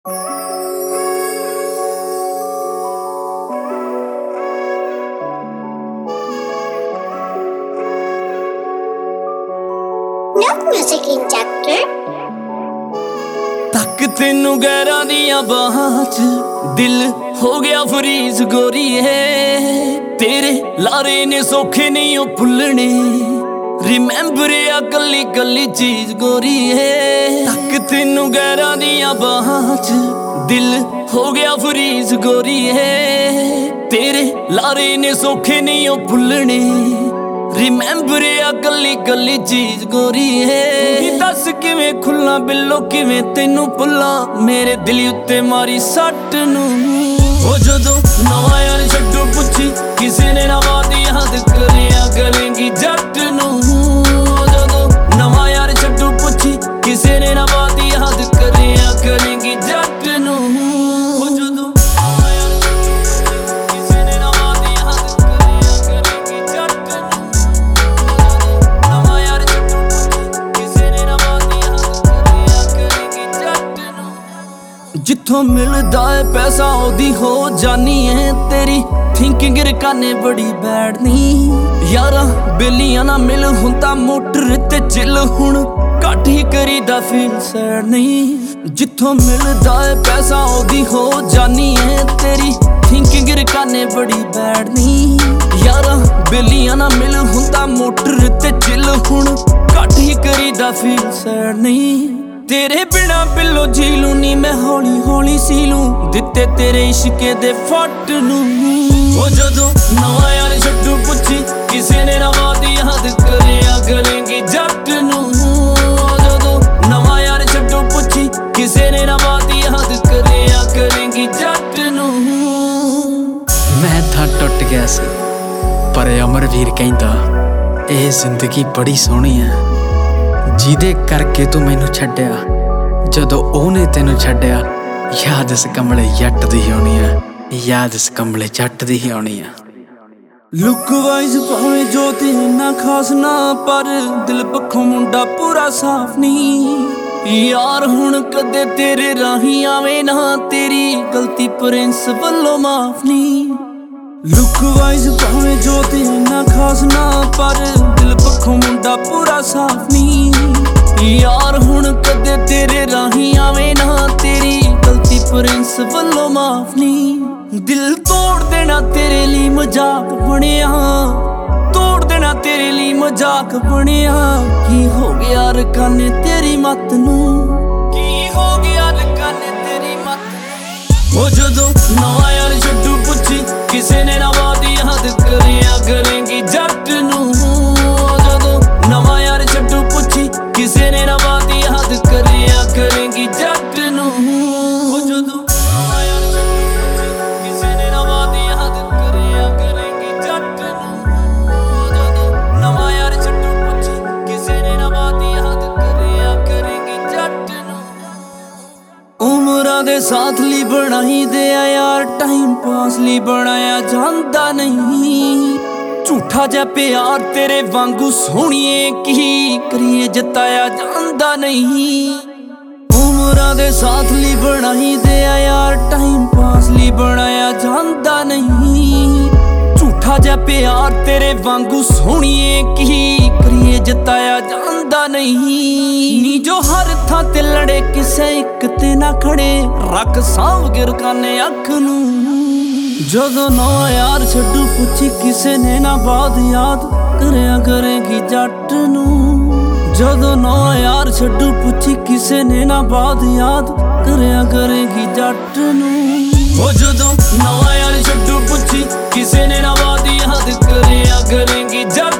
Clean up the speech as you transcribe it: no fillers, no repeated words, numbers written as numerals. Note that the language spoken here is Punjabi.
Note music injector. तक तेनू गैरां दियां बाहां च दिल हो गया फरीज गोरीए तेरे लारे ने सौखे नहीं ओ भुल्लने रिमेंबर आ गली गली चीज गोरीए तक तेनू गैरां दियां बाहां च दिल हो गया फरीज गोरीए तेरे लारे ने सौखे नहीं ओ भुल्लने रिमेंबर आ गली गली चीज गोरी है दस किवें खुल्ला बिल्लो किवें तेनू भुल्ला मेरे दिल उत्ते मारी सट नू ओ जदों नवा यार छड्डो पुछी किसे ने ना वादी याद करिया करेंगी जट नू ओ जदों नवा यार छड्डो पुछी किसे ने ना वादी याद करिया करेंगी जट नू ओ जदों जिथों मिलदा है पैसा ओदी हो जानी है तेरी थिंकिंग रकाने बड़ी बैड नी यारा बेलियां ना मिल हुंदा मोटर ते चिल हुण घट ही करीदा फील सैड नहीं जिथों मिलदा है पैसा ओदी हो जानी है तेरी थिंकिंग रकाने बड़ी बैड नी यारा बेलियां ना मिल हुंदा मोटर ते चिल हुण घट ही करीदा फील सैड नहीं तेरे बिना बिल्लो झीलू नी मैं हौली हौली सीलू दिते तेरे इश्के दे फट नू ओ जदों नवा यार छड्डू पुछी किसे ने ना वादी याद करिया करेंगी जट नू ओ जदों नवा यार छड्डू पुछी किसे ने ना वादी याद करिया करेंगी जट नू मैं था टुट गया सी पर अमरवीर कहंदा ਇਹ ਜ਼ਿੰਦਗੀ ਬੜੀ ਸੋਹਣੀ ਹੈ ਜਿਹਦੇ ਕਰਕੇ ਤੂੰ ਮੈਨੂੰ ਛੱਡਿਆ ਜਦੋਂ ਉਹਨੇ ਤੈਨੂੰ ਛੱਡਿਆ ਯਾਦ ਇਸ ਕਮਲੇ ਜੱਟ ਦੀ ਹੋਣੀ ਆ ਯਾਦ ਇਸ ਕਮਲੇ ਜੱਟ ਦੀ ਹੋਣੀ ਆ ਲੁੱਕ ਵਾਈਜ਼ ਭਾਵੇਂ ਜੋ ਤੇ ਇੰਨਾ ਖਾਸ ਨਾ ਪਰ ਦਿਲ ਪੱਖੋਂ ਮੁੰਡਾ ਪੂਰਾ ਸਾਫ਼ ਨਹੀਂ ਯਾਰ ਹੁਣ ਕਦੇ ਤੇਰੇ ਰਾਹੀਂ ਆਵੇ ਨਾ ਤੇਰੀ ਗਲਤੀ ਪ੍ਰਿੰਸ ਵੱਲੋਂ ਮਾਫ ਨਹੀਂ ਲੁੱਕ ਵਾਈਜ਼ ਭਾਵੇਂ ਜੋ ਤੇ ਇੰਨਾ ਖਾਸ ਨਾ ਪਰ ਦਿਲ ਪੱਖੋਂ ਮੁੰਡਾ ਪੂਰਾ ਸਾਫ਼ ਨਹੀਂ ਯਾਰ ਹੁਣ ਕਦੇ ਤੇਰੇ ਰਾਹੀਂ ਆਵੇ ਨਾ ਤੇਰੀ ਗਲਤੀ ਪ੍ਰਿੰਸ ਵੱਲੋਂ ਮਾਫ ਨਹੀਂ ਦਿਲ ਤੋੜ ਦੇਣਾ ਤੇਰੇ ਲਈ ਮਜ਼ਾਕ ਬਣਿਆ ਤੋੜ ਦੇਣਾ ਤੇਰੇ ਲਈ ਮਜ਼ਾਕ ਬਣਿਆ ਕੀ ਹੋ ਗਿਆ ਰਕਾਨੇ ਤੇਰੀ ਮੱਤ ਨੂੰ ਕੀ ਹੋ ਗਿਆ ਰਕਾਨੇ ਤੇਰੀ ਮੱਤ ਉਹ ਜਦੋਂ ਨਵਾਂ ਯਾਰ ਛੱਡੂ ਪੁੱਛੀ ਕਿਸੇ ਨੇ ਨਾ ਵਾਦੀ ਯਾਦ ਕਰਿਆ ਕरेंगी ਜੱਟ ਨੂੰ ਜਦੋਂ ਨਵਾਂ ਯਾਰ ਛੱਡੂ ਪੁੱਛੀ ਕਿਸੇ ਨੇ ਨਾ ਵਾਦੀ ਯਾਦ ਕਰਿਆ ਕरेंगी ਜੱਟ ਨੂੰ ਜਦੋਂ ਨਵਾਂ ਯਾਰ ਛੱਡੂ ਪੁੱਛੀ ਕਿਸੇ ਨੇ ਨਾ ਵਾਦੀ ਯਾਦ ਕਰਿਆ ਕरेंगी ਜੱਟ ਨੂੰ ਜਦੋਂ ਨਵਾਂ ਯਾਰ ਛੱਡੂ ਪੁੱਛੀ ਕਿਸੇ ਨੇ ਨਾ ਵਾਦੀ ਯਾਦ ਕਰਿਆ ਕरेंगी ਜੱਟ ਨੂੰ ਉਮਰਾਂ ਦੇ ਸਾਥ ਲਈ ਬਣਾਈ ਦੇ ਆ ਯਾਰ ਟਾਈਮ ਪਾਸ ਲਈ ਬਣਾਇਆ ਜਾਂਦਾ ਨਹੀਂ ਝੂਠਾ ਜਿਹਾ ਪਿਆਰ ਤੇਰੇ ਵਾਂਗੂ ਸੋਹਣੀਏ ਕੀ ਕਰੀਏ ਜਿਤਾਇਆ ਜਾਂਦਾ ਨਹੀਂ ਉਮਰਾਂ ਦੇ ਸਾਥ ਲਈ ਬਣਾਈ ਦੇ ਆ ਯਾਰ ਟਾਈਮ ਪਾਸ ਲਈ ਬਣਾਇਆ ਜਾਂਦਾ ਨਹੀਂ ਝੂਠਾ ਜਿਹਾ ਪਿਆਰ ਤੇਰੇ ਵਾਂਗੂ ਸੋਹਣੀਏ ਕੀ ਕਰੀਏ ਜਿਤਾਇਆ ਜਾਂਦਾ ਨਹੀਂ ਨੀ ਜੋ ਹਰ ਥਾਂ ਤੇ ਲੜੇ ਕਿਸੇ ਇੱਕ ਤੇ ਨਾ ਖੜੇ ਰੱਖ ਸਾਂਭ ਗਿਰਕਾਨੇ ਅੱਖ ਨੂੰ ਜਦੋਂ ਨਵਾਂ ਯਾਰ ਛੱਡੂ ਪੁੱਛੀ ਕਿਸੇ ਨੇ ਨਾ ਬਾਤ ਯਾਦ ਕਰਿਆ ਕरेंगी ਜੱਟ ਨੂੰ ਜਦੋਂ ਨਵਾਂ ਯਾਰ ਛੱਡੂ ਪੁੱਛੀ ਕਿਸੇ ਨੇ ਨਾ ਬਾਤ ਯਾਦ ਕਰਿਆ ਕरेंगी ਜੱਟ ਨੂੰ ਉਹ ਜਦੋਂ ਨਵਾਂ ਯਾਰ ਛੱਡੂ ਪੁੱਛੀ ਕਿਸੇ ਨੇ ਨਾ ਬਾਤ ਯਾਦ ਕਰਿਆ ਕरेंगी ਜੱਟ